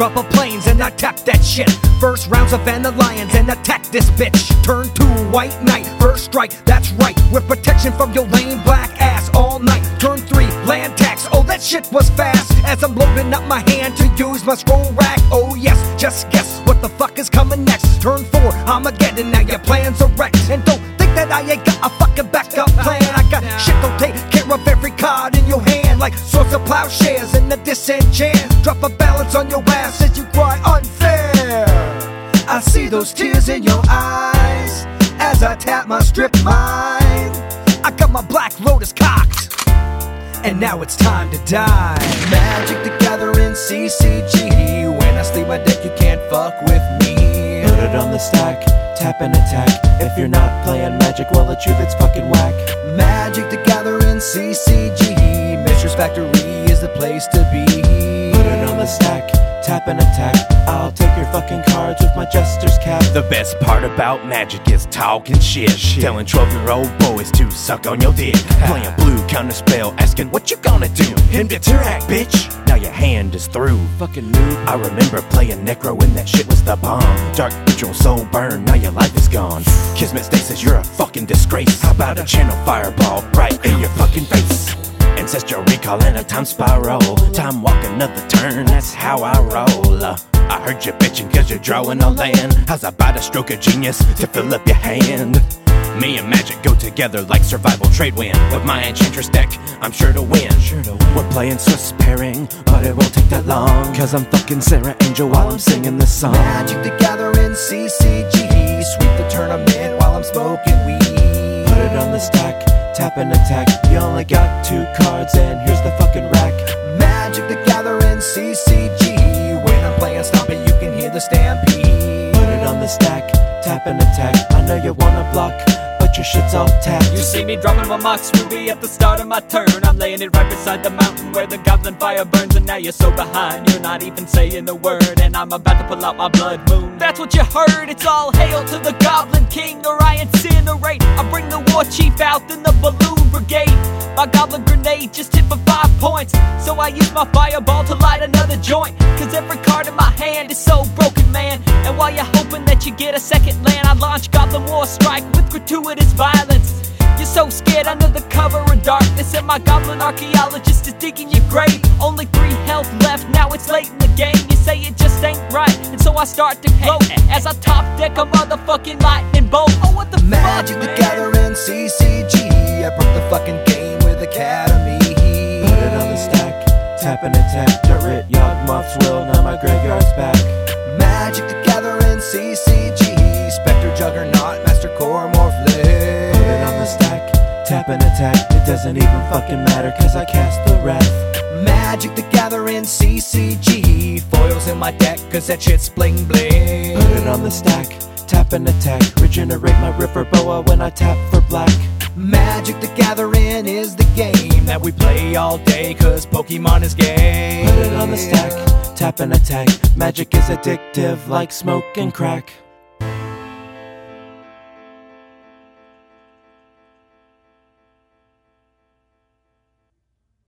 rubber planes and I tap that shit. First rounds of Vandalions and attack this bitch. Turn 2, White Knight, first strike, that's right. With protection from your lame black ass all night. Turn 3, land tax, oh that shit was fast. As I'm loading up my hand to use my scroll rack. Oh yes, just guess what the fuck is coming next. Turn 4, Armageddon, now your plans are wrecked. And don't think that I ain't got a fucking backup plan. I got shit to take care of every card in your hand, like swords of plowshares in the disenchant. Drop a balance on your ass as you cry unfair. I see those tears in your eyes as I tap my strip mine. I got my Black Lotus cocked, and now it's time to die. Magic the Gathering CCG. When I sleep my deck, you can't fuck with me. Put it on the stack, tap and attack. If you're not playing Magic, well the truth it's fucking whack. Magic the Gathering CCG. Mistress Factory is the place to be. Put it on the stack, tap and attack. I'll take your fucking cards with my Jester's cap. The best part about Magic is talking shit. Telling 12-year-old boys to suck on your dick. Playing blue counterspell, asking what you gonna do. Interact, bitch. Now your hand is through. Fucking noob. I remember playing Necro when that shit was the bomb. Dark Ritual, soul burn, now your life is gone. Kismet stasis, you're a fucking disgrace. How about a channel fireball right in your fucking face? Ancestral recall and a time spiral. Time walk another turn, that's how I roll. I heard you bitching cause you're drawing a land. How's about a stroke of genius to fill up your hand? Me and Magic go together like survival trade wind. With my Enchantress deck, I'm sure to win. We're playing Swiss pairing, but it won't take that long, cause I'm fucking Sarah Angel while I'm singing this song. Magic the Gathering CCG. Sweep the tournament while I'm smoking weed. Put it on the stack, tap and attack. You only got 2 cards and here's the fucking rack. Magic the Gathering CCG. When I'm playing Stompy, you can hear the stampede. Put it on the stack, tap and attack. I know you wanna block, but your shit's all tapped. You see me dropping my Mox Ruby at the start of my turn. I'm laying it right beside the mountain where the goblin fire burns. And now you're so behind, you're not even saying a word. And I'm about to pull out my blood moon. That's what you heard, it's all hail to the Goblin King, or I incinerate. I bring the war chief out in the balloon brigade. My goblin grenade just hit for 5 points, so I use my fireball to light another joint. Cause every card in my hand is so broken, man. And while you're hoping that you get a second land, I launch Goblin War Strike with gratuitous violence. You're so scared under the cover of darkness, and my goblin archaeologist is digging your grave. Only 3 health left, now it's late in the game. You say it just ain't right, and so I start to gloat as I top deck a motherfucking lightning bolt. Oh, what the Magic fuck, the Gathering CCG. I broke the fucking game with Academy. Put it on the stack, tap and attack. Turret, Yawgmoth's will, now my graveyard's back. Magic the Gathering CCG. Spectre, Juggernaut, Master Core, Morphling. Put it on the stack, tap and attack. It doesn't even fucking matter cause I cast the Wrath. Magic the Gathering CCG. Foils in my deck cause that shit's bling bling. Put it on the stack, tap and attack. Regenerate my River Boa when I tap for black. Magic the Gathering is the game that we play all day cause Pokemon is gay. Put it on the stack, tap and attack. Magic is addictive like smoke and crack.